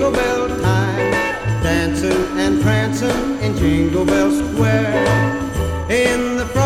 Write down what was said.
Jingle bell time, dancing and prancing in Jingle Bell Square. In the front